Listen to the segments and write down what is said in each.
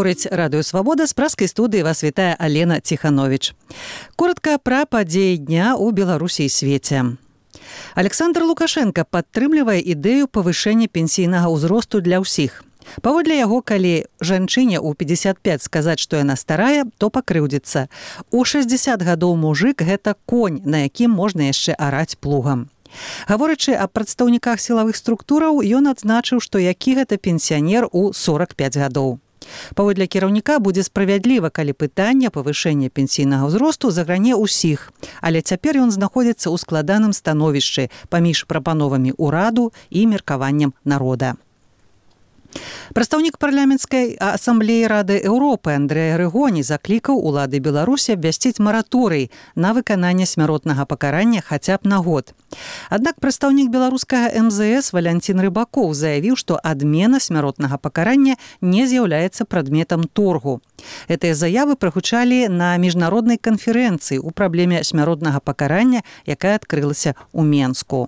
Гаворыць Радыё Свабода, з пражскай студыі вас вітае Алена Ціхановіч. Коротка пра падзеі дня ў Беларусі і свеце. Александр Лукашенко падтрымлівае ідэю павышэння пенсійнага ўзросту для ўсіх. Паводле яго, калі жанчыне ў 55 сказаць, што яна старая, то пакрыўдзіцца. У 60 гадоў мужык – гэта конь, на якім можна яшчэ араць плугам. Гаворачы аб прадстаўніках сілавых структураў, ён адзначыў, што які гэта пенсіянер у 45 гадоў. Паводле кіраўніка будзе справядліва, калі пытанне павышэння пенсійнага ўзросту загране ўсіх. Але цяпер ён знаходзіцца ў складаным становішчы паміж прапановамі ўраду і меркаваннем народа. Прадстаўнік парламенцкай асамблеі Рады Еўропы Андрэй Арыгоні заклікаў улады Беларусі абвясціць мараторый на выкананне смяротнага пакарання хаця б на год. Аднак прадстаўнік беларускага МЗС Валянцін Рыбакоў заявіў, што адмена смяротнага пакарання не з'яўляецца прадметам торгу. Гэтыя заявы прагучалі на міжнароднай канферэнцыі ў праблеме смяротнага пакарання, якая адкрылася ў Менску.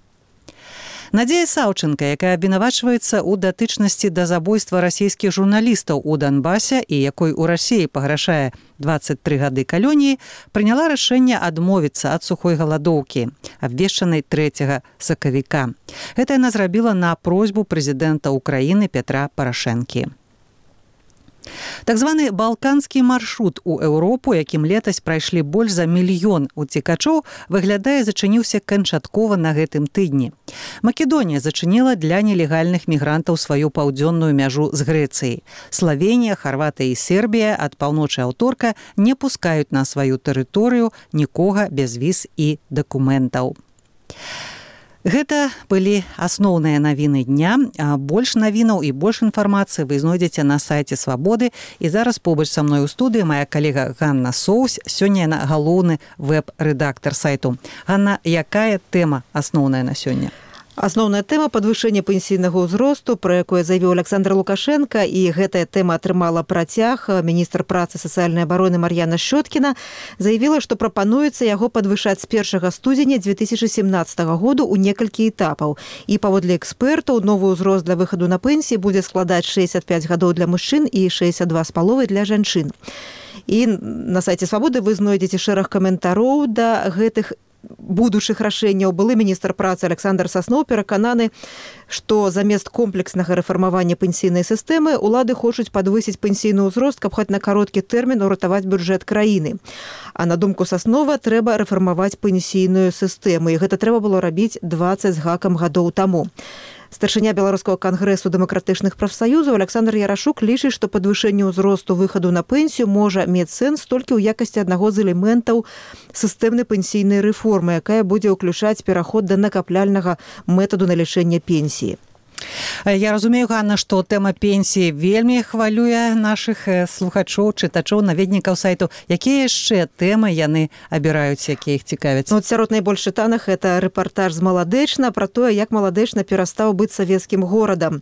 Надзея Саўчынка, якая абвінавачваецца ў датычнасці да забойства расійскіх журналістаў у Донбасе і якой у Расіі паграшае 23 гады калоніі, прыняла рашэнне адмовіцца ад сухой галадоўкі, абвешчанай 3 сакавіка. Гэта яна зрабіла на просьбу прэзідэнта Украіны Петра Парашэнкі. Так званы балканскі маршрут у Еўропу, якім летась прайшлі больш за 1 мільён уцекачоў, выглядае, зачыніўся канчаткова на гэтым тыдні. Македонія зачыніла для нелегальных мігрантаў сваю паўдзённую мяжу з Грэцыяй. Славенія, Харватыя і Сербія ад паўночы аўторка не пускаюць на сваю тэрыторыю нікога без віз і дакументаў. Гэта былі асноўныя навіны дня. Больш навінаў і больш інфармацыі вы знойдзеце на сайце Свабоды. І зараз побач са мной у студыі моя калега Ганна Соўсь. Сёння яна галоўны вэб-рэдактар сайту. Ганна, якая тэма асноўная на сёння? Асноўная тэма падвышэння пенсійнага ўзросту, пра якое заявіў Александр Лукашенко, і гэтая тэма атрымала працяг. Міністр працы і сацыяльнай абароны Мар'яна Шчоткіна заявіла, што прапануецца яго падвышаць з 1 студзеня 2017 году ў некалькі этапаў. І паводле экспертаў, новы ўзрост для выхаду на пенсіі будзе складаць 65 гадоў для мужчын і 62,5 для жанчын. І на сайце Свабоды вы знойдзеце шэраг каментароў да гэтых будучых рашэнняў. Былы міністр працы Александр Сасноў перакананы, што замест комплекснага рэфармавання пенсійнай сістэмы улады хочуць падвысіць пенсійны ўзрост, каб хоць на кароткі тэрмін уратаваць бюджэт краіны. А на думку Саснова, трэба рэфармаваць пенсійную сістэму. І гэта трэба было рабіць 20 з гакам гадоў таму. Старшыня Беларускага кангрэсу дэмакратычных прафсаюзаў Александр Ярашук лічыць, што падвышэнне ўзросту выхаду на пенсію можа мець сэнс толькі ў якасці аднаго з элементаў сістэмнай пенсійнай рэформы, якая будзе ўключаць пераход да накапляльнага метаду налічэння пенсіі. Я разумею, Ганна, што тэма пенсіі вельмі хвалюе нашых слухачоў, чытачоў, наведнікаў сайту. Якія яшчэ тэмы яны абіраюць, якія іх цікавяць? Сярод найбольш чытаных гэта рэпартаж з Маладэчна пра тое, як Маладэчна перастаў быць савецкім горадам.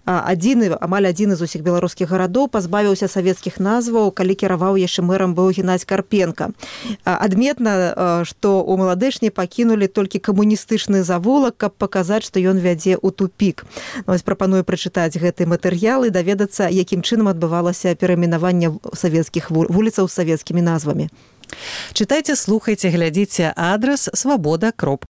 Амаль адзін з усіх беларускіх гарадоў пазбавіўся савецкіх назваў, калі кіраваў яшчэ мэрам быў Геннадзь Карпенка. Адметна, што ў Маладэчне пакінулі толькі камуністычны завулак, каб паказаць, што ён вядзе ў тупік. Прапаную прачытаць гэты матэрыял і даведацца, якім чынам адбывалася перайменаванне савецкіх вуліцаў з савецкімі назвамі. Чытайце, слухайце, глядзіце адрас свабода.ру.